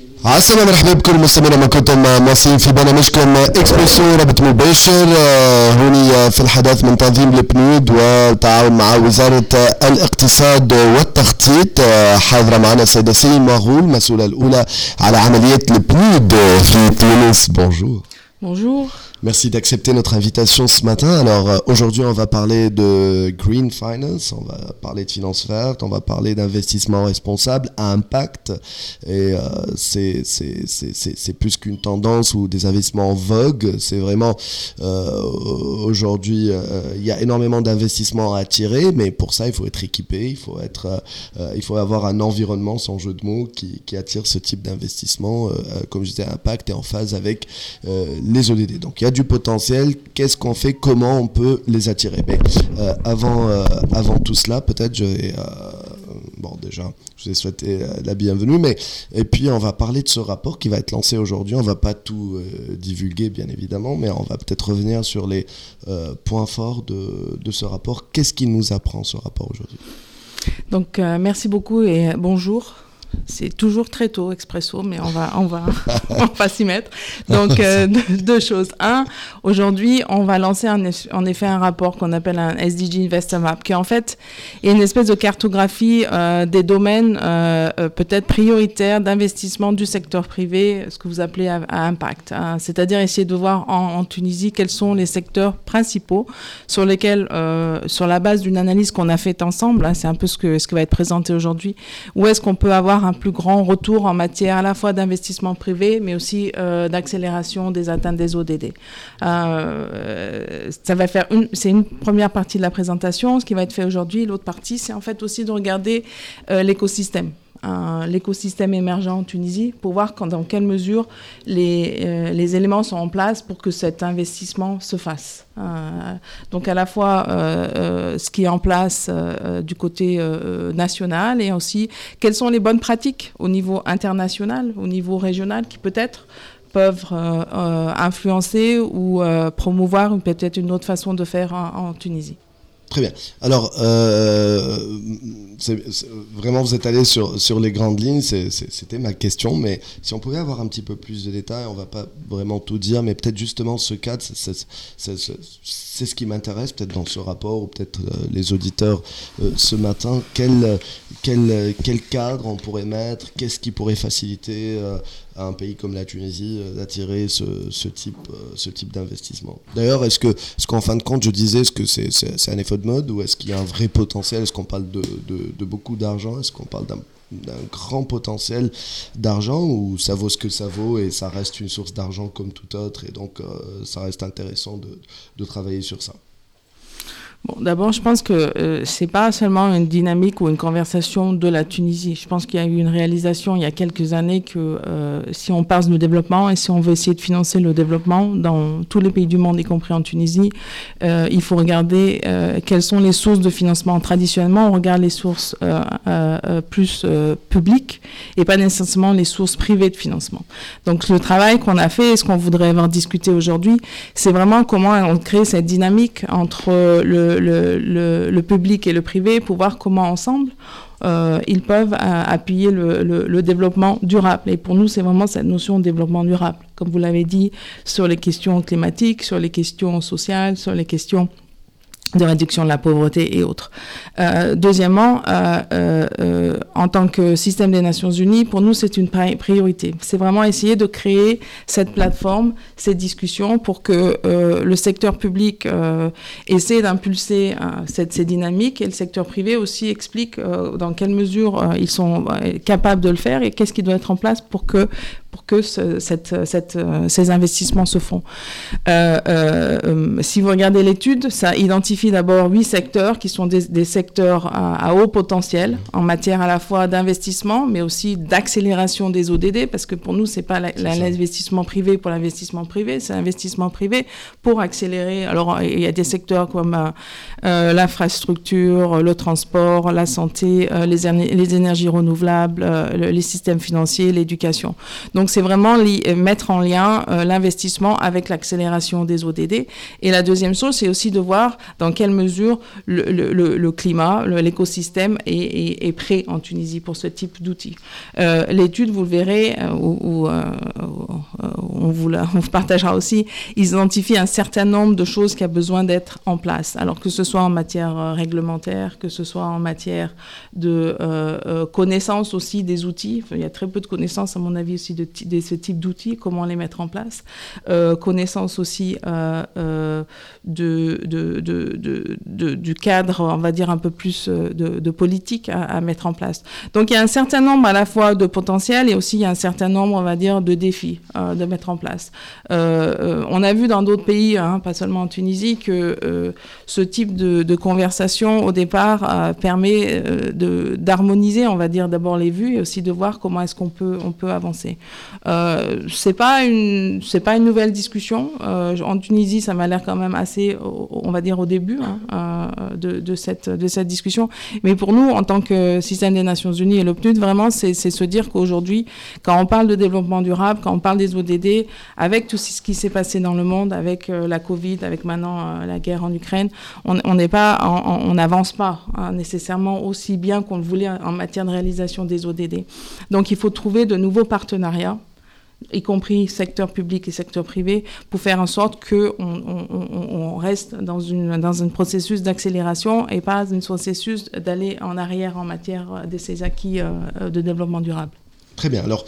عسلامة مرحبا بكل مستمعينا ما كنتم مواصلين في برنامجكم اكسبريسو رابط مباشر هوني في الحدث من تنظيم البنود والتعاون مع وزارة الاقتصاد والتخطيط. حاضرة معنا السيدة سليم مغول المسؤولة الأولى على عمليات البنود في تونس. Bonjour. Bonjour. Merci d'accepter notre invitation ce matin. Alors aujourd'hui on va parler de Green Finance, on va parler de finance verte, on va parler d'investissement responsable à impact et c'est plus qu'une tendance ou des investissements en vogue. C'est vraiment aujourd'hui il y a énormément d'investissements à attirer, mais pour ça il faut être équipé, il faut avoir un environnement sans jeu de mots qui attire ce type d'investissement comme je disais à impact et en phase avec les ODD. Donc il y a du potentiel, qu'est-ce qu'on fait, comment on peut les attirer. Mais avant tout cela, peut-être déjà, je vous ai souhaité la bienvenue, et puis on va parler de ce rapport qui va être lancé aujourd'hui. On va pas tout divulguer bien évidemment, mais on va peut-être revenir sur les points forts de ce rapport. Qu'est-ce qu'il nous apprend ce rapport aujourd'hui? Donc merci beaucoup et bonjour. C'est toujours très tôt, Expresso, mais on va s'y mettre. Donc, deux choses. Un, aujourd'hui, on va lancer en effet un rapport qu'on appelle un SDG Investor Map, qui en fait est une espèce de cartographie des domaines peut-être prioritaires d'investissement du secteur privé, ce que vous appelez à impact. C'est-à-dire essayer de voir en Tunisie quels sont les secteurs principaux sur lesquels, sur la base d'une analyse qu'on a faite ensemble, c'est un peu ce que va être présenté aujourd'hui, où est-ce qu'on peut avoir un plus grand retour en matière à la fois d'investissement privé, mais aussi d'accélération des atteintes des ODD. C'est une première partie de la présentation. Ce qui va être fait aujourd'hui, l'autre partie, c'est en fait aussi de regarder l'écosystème. L'écosystème émergent en Tunisie pour voir dans quelle mesure les éléments sont en place pour que cet investissement se fasse. Donc à la fois ce qui est en place du côté national et aussi quelles sont les bonnes pratiques au niveau international, au niveau régional qui peut-être peuvent influencer ou promouvoir peut-être une autre façon de faire en Tunisie. Très bien. Alors, vraiment, vous êtes allé sur les grandes lignes, c'était ma question, mais si on pouvait avoir un petit peu plus de détails, on ne va pas vraiment tout dire, mais peut-être justement ce cadre, c'est ce qui m'intéresse, peut-être dans ce rapport, ou peut-être les auditeurs ce matin, quel cadre on pourrait mettre, qu'est-ce qui pourrait faciliter à un pays comme la Tunisie d'attirer ce type d'investissement. D'ailleurs, est-ce qu'en fin de compte, je disais, est-ce que c'est un effet de mode ou est-ce qu'il y a un vrai potentiel? Est-ce qu'on parle de beaucoup d'argent? Est-ce qu'on parle d'un grand potentiel d'argent ou ça vaut ce que ça vaut et ça reste une source d'argent comme tout autre et donc ça reste intéressant de travailler sur ça? Bon, d'abord, je pense que c'est pas seulement une dynamique ou une conversation de la Tunisie. Je pense qu'il y a eu une réalisation il y a quelques années que si on parle de développement et si on veut essayer de financer le développement dans tous les pays du monde, y compris en Tunisie, il faut regarder quelles sont les sources de financement. Traditionnellement, on regarde les sources plus publiques et pas nécessairement les sources privées de financement. Donc, le travail qu'on a fait et ce qu'on voudrait avoir discuté aujourd'hui, c'est vraiment comment on crée cette dynamique entre le public et le privé pour voir comment ensemble ils peuvent appuyer le développement durable. Et pour nous, c'est vraiment cette notion de développement durable. Comme vous l'avez dit, sur les questions climatiques, sur les questions sociales, sur les questions de réduction de la pauvreté et autres. Deuxièmement, en tant que système des Nations Unies, pour nous, c'est une priorité. C'est vraiment essayer de créer cette plateforme, ces discussions pour que le secteur public essaie d'impulser ces dynamiques et le secteur privé aussi explique dans quelle mesure ils sont capables de le faire et qu'est-ce qui doit être en place pour que ces investissements se font. Si vous regardez l'étude, ça identifie d'abord 8 secteurs qui sont des secteurs à haut potentiel en matière à la fois d'investissement, mais aussi d'accélération des ODD, parce que pour nous, c'est pas l'investissement privé pour l'investissement privé, c'est l'investissement privé pour accélérer. Alors, il y a des secteurs comme l'infrastructure, le transport, la santé, les énergies renouvelables, les systèmes financiers, l'éducation. Donc, Donc c'est vraiment mettre en lien l'investissement avec l'accélération des ODD. Et la deuxième chose, c'est aussi de voir dans quelle mesure le climat, l'écosystème est prêt en Tunisie pour ce type d'outils. L'étude, vous le verrez, on vous partagera aussi, ils identifient un certain nombre de choses qui a besoin d'être en place. Alors que ce soit en matière réglementaire, que ce soit en matière de connaissance aussi des outils. Enfin, il y a très peu de connaissances, à mon avis, aussi de ce type d'outils, comment les mettre en place. Connaissance aussi du cadre, on va dire, un peu plus de politique à mettre en place. Donc, il y a un certain nombre à la fois de potentiel et aussi il y a un certain nombre, on va dire, de défis de mettre en place. On a vu dans d'autres pays, pas seulement en Tunisie, que ce type de conversation, au départ, permet d'harmoniser, on va dire, d'abord les vues et aussi de voir comment est-ce qu'on peut avancer. C'est pas une nouvelle discussion. En Tunisie, ça m'a l'air quand même assez, on va dire, au début de cette discussion. Mais pour nous, en tant que système des Nations Unies et le PNUD, vraiment, c'est se dire qu'aujourd'hui, quand on parle de développement durable, quand on parle des ODD, avec tout ce qui s'est passé dans le monde, avec la Covid, avec maintenant la guerre en Ukraine, on n'avance pas nécessairement aussi bien qu'on le voulait en matière de réalisation des ODD. Donc il faut trouver de nouveaux partenariats, y compris secteur public et secteur privé, pour faire en sorte qu'on reste dans un processus d'accélération et pas dans un processus d'aller en arrière en matière de ces acquis de développement durable. Très bien. Alors,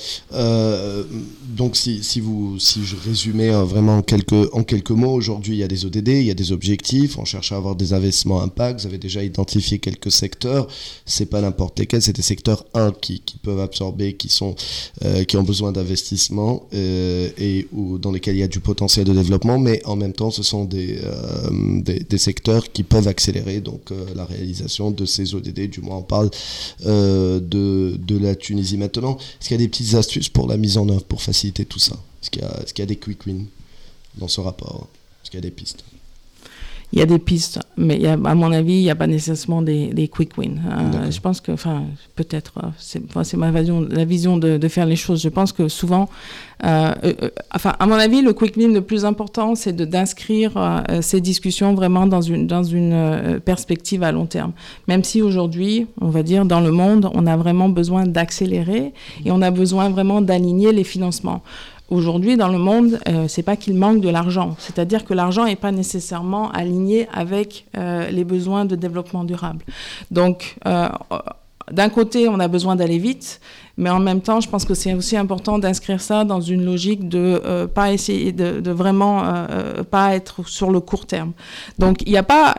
donc si je résumais vraiment en quelques mots, aujourd'hui il y a des ODD, il y a des objectifs, on cherche à avoir des investissements impact. Vous avez déjà identifié quelques secteurs. C'est pas n'importe lesquels, c'est des secteurs qui peuvent absorber, qui ont besoin d'investissement ou dans lesquels il y a du potentiel de développement, mais en même temps ce sont des secteurs qui peuvent accélérer donc la réalisation de ces ODD. Du moins on parle de la Tunisie maintenant. Est-ce qu'il y a des petites astuces pour la mise en œuvre, pour faciliter tout ça ? Est-ce qu'il y a des quick wins dans ce rapport ? Est-ce qu'il y a des pistes ? Il y a des pistes, mais à mon avis, il n'y a pas nécessairement des quick wins. Je pense que, peut-être, c'est la vision de faire les choses. Je pense que souvent, à mon avis, le quick win le plus important, c'est d'inscrire ces discussions vraiment dans une perspective à long terme. Même si aujourd'hui, on va dire, dans le monde, on a vraiment besoin d'accélérer et on a besoin vraiment d'aligner les financements. Aujourd'hui, dans le monde, c'est pas qu'il manque de l'argent. C'est-à-dire que l'argent n'est pas nécessairement aligné avec les besoins de développement durable. Donc, d'un côté, on a besoin d'aller vite, mais en même temps, je pense que c'est aussi important d'inscrire ça dans une logique de pas essayer de vraiment pas être sur le court terme. Donc, il n'y a pas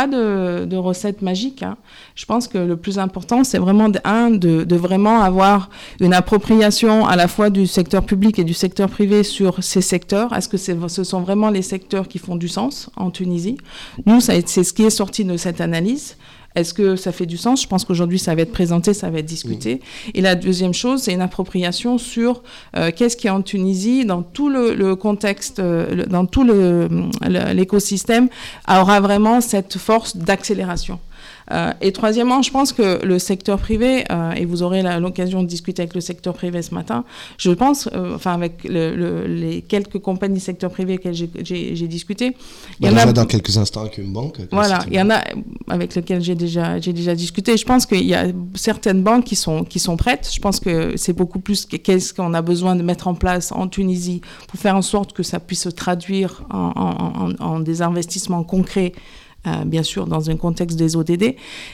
de recette magique. Je pense que le plus important, c'est vraiment de vraiment avoir une appropriation à la fois du secteur public et du secteur privé sur ces secteurs. Est-ce que ce sont vraiment les secteurs qui font du sens en Tunisie ? Nous, c'est ce qui est sorti de cette analyse. Est-ce que ça fait du sens ? Je pense qu'aujourd'hui, ça va être présenté, ça va être discuté. Oui. Et la deuxième chose, c'est une appropriation sur qu'est-ce qui est en Tunisie, dans tout le contexte, dans tout l'écosystème, aura vraiment cette force d'accélération. Et troisièmement, je pense que le secteur privé, et vous aurez l'occasion de discuter avec le secteur privé ce matin, je pense, avec les quelques compagnies secteur privé avec lesquelles j'ai discuté. Il y en a dans quelques instants avec une banque. Voilà, il y en a avec lesquelles j'ai déjà discuté. Je pense qu'il y a certaines banques qui sont prêtes. Je pense que c'est beaucoup plus qu'est-ce qu'on a besoin de mettre en place en Tunisie pour faire en sorte que ça puisse se traduire en des investissements concrets. Bien sûr, dans un contexte des ODD.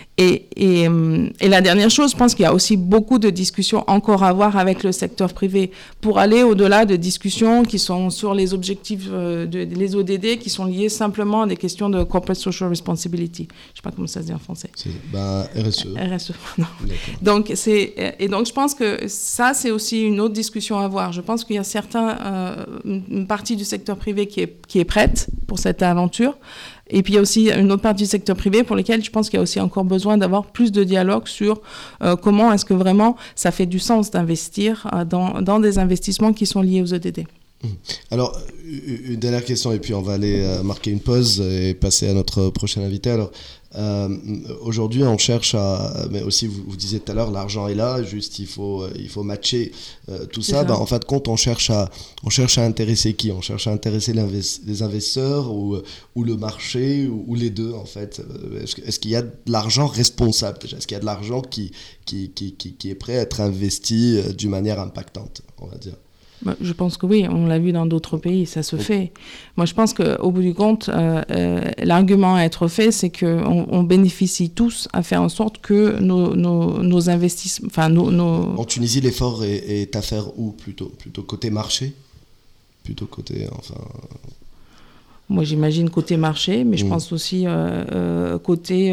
Et la dernière chose, je pense qu'il y a aussi beaucoup de discussions encore à avoir avec le secteur privé pour aller au-delà de discussions qui sont sur les objectifs les ODD qui sont liés simplement à des questions de corporate social responsibility. Je ne sais pas comment ça se dit en français. RSE. RSE, non. Donc, je pense que ça, c'est aussi une autre discussion à avoir. Je pense qu'il y a une partie du secteur privé qui est prête pour cette aventure. Et puis il y a aussi une autre partie du secteur privé pour lesquels je pense qu'il y a aussi encore besoin d'avoir plus de dialogue sur comment est-ce que vraiment ça fait du sens d'investir dans des investissements qui sont liés aux ODD. Alors, une dernière question et puis on va aller marquer une pause et passer à notre prochain invité. Alors, Aujourd'hui, on cherche à, mais aussi vous disiez tout à l'heure, l'argent est là, juste il faut matcher tout ça. Ben, en fin de compte, on cherche à intéresser qui? On cherche à intéresser les investisseurs ou le marché ou les deux en fait. Est-ce qu'il y a de l'argent responsable déjà? Est-ce qu'il y a de l'argent qui est prêt à être investi d'une manière impactante, on va dire? Je pense que oui, on l'a vu dans d'autres pays, ça se fait. Moi, je pense qu'au bout du compte, l'argument à être fait, c'est qu'on bénéficie tous à faire en sorte que nos investissements... En Tunisie, l'effort est à faire où plutôt côté marché? Plutôt côté... Moi, j'imagine côté marché, mais je pense aussi côté...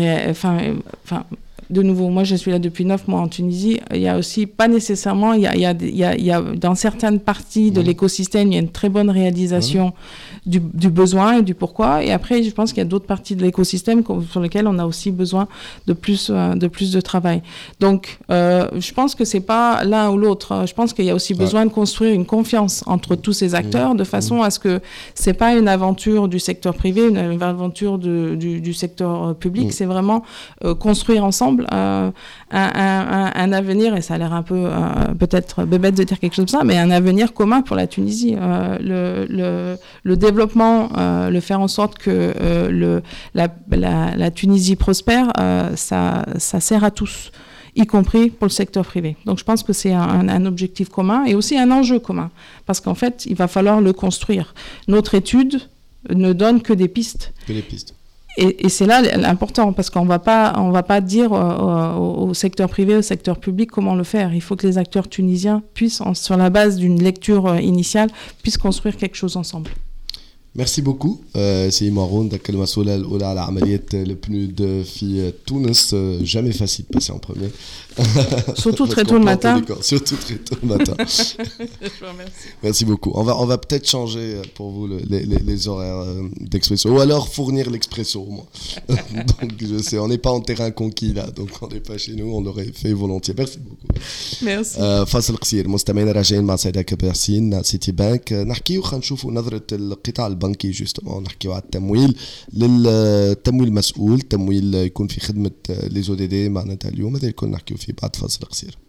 De nouveau, moi je suis là depuis 9 mois en Tunisie. Il y a aussi, pas nécessairement, il y a dans certaines parties de l'écosystème, il y a une très bonne réalisation du besoin et du pourquoi. Et après, je pense qu'il y a d'autres parties de l'écosystème sur lesquelles on a aussi besoin de plus de travail. Donc, je pense que c'est pas l'un ou l'autre. Je pense qu'il y a aussi besoin de construire une confiance entre tous ces acteurs de façon à ce que c'est pas une aventure du secteur privé, une aventure du secteur public. C'est vraiment construire ensemble un avenir, et ça a l'air un peu peut-être bébête de dire quelque chose comme ça, mais un avenir commun pour la Tunisie. Le développement, le faire en sorte que la Tunisie prospère, ça sert à tous, y compris pour le secteur privé. Donc je pense que c'est un objectif commun et aussi un enjeu commun, parce qu'en fait, il va falloir le construire. Notre étude ne donne que des pistes. Que des pistes. Et c'est là l'important, parce qu'on va pas dire au secteur privé, au secteur public comment le faire. Il faut que les acteurs tunisiens puissent, sur la base d'une lecture initiale, puissent construire quelque chose ensemble. Merci beaucoup. C'est Maroun, le مسؤول الأولى على عملية البنود في تونس. Jamais facile de passer en premier. Surtout très tôt le matin. Surtout très tôt le matin. Merci beaucoup. On va peut-être changer pour vous les horaires d'expresso, ou alors fournir l'expresso au moins. Donc je sais, on n'est pas en terrain conquis là, donc on n'est pas chez nous, on l'aurait fait volontiers. Merci beaucoup. Merci. فاصل قصير، مستمعينا راجعين مع سيدة كباسين سيتي بانك. نحكيو خلينا نشوفوا نظرة القطاع البنكي جوستومون، نحكيو على التمويل، للتمويل مسؤول، تمويل يكون في خدمة لي زو دي دي معناتها اليوم. هذا الكل نحكيو فيه بعد فاصل قصير.